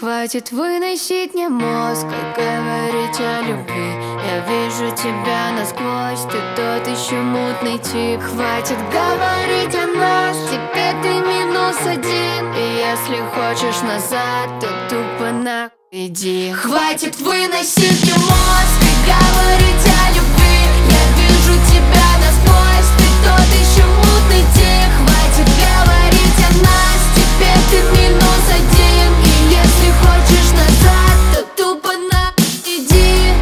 Хватит выносить мне мозг и говорить о любви. Я вижу тебя насквозь, ты тот еще мутный тип. Хватит говорить о нас, теперь ты -1. И если хочешь назад, то тупо нахуй иди. Хватит выносить мне мозг и говорить о любви. Я вижу тебя насквозь, ты тот еще мутный тип. Хватит говорить о нас, теперь ты -1. И если хочешь назад, то тупо нахуй иди.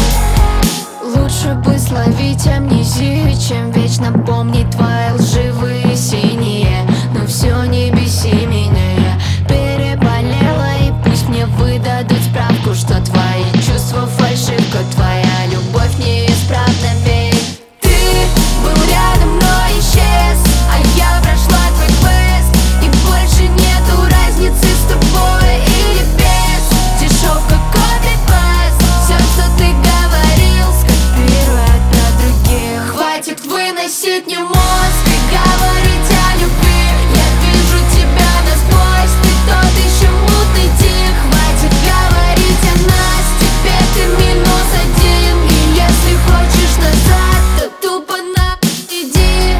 Лучше бы словить амнезию, чем вечно помнить твои лживые синие. Но все, не беси меня, я переболела. И пусть мне выдадут справку, что твои чувства фальшивка, твоя любовь неисправна. Ведь ты был рядом, но исчез, а я прошла твой квест. И больше нету разницы с тобой или без. Дешевка, копипаст, все, что ты говорил, скопирует про других. Хватит выносить мне мозг и говорить о любви. Я вижу тебя насквозь, ты тот еще мутный тип. Хватит говорить о нас, теперь ты -1. И если хочешь назад, то тупо нахуй иди.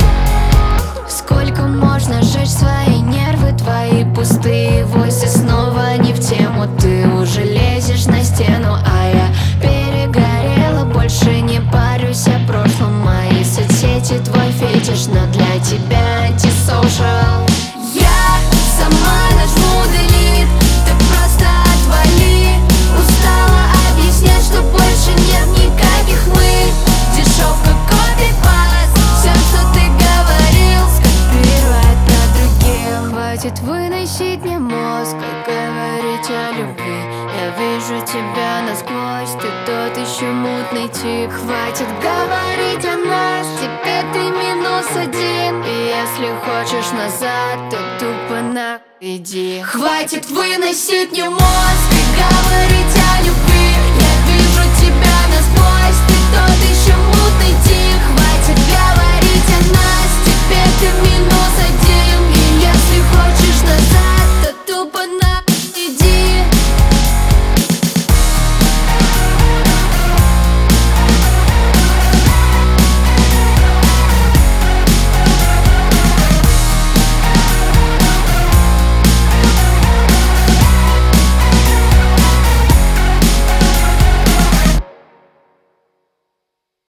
Сколько можно жечь свои нервы, твои пустые войсы снова не в тему. Ты уже лезешь на стену, а я перегорела, больше не парюсь о прошлом. Мои соцсети твой фетиш, но для тебя антисоушал. Я сама нажму delete, ты просто отвали. Устала объяснять, что больше нет никаких мы. Дешевка, копипаст, все, что ты говорил, скопирует про других. Хватит выносить мне мозг и говорить о любви. Я вижу тебя насквозь, ты тот еще мутный тип. Хватит говорить о нас, теперь ты -1. И если хочешь назад, то тупо нахуй иди. Хватит выносить мне мозг и говорить о любви. Я вижу тебя насквозь, ты тот еще мутный тип. Хватит говорить о нас, теперь ты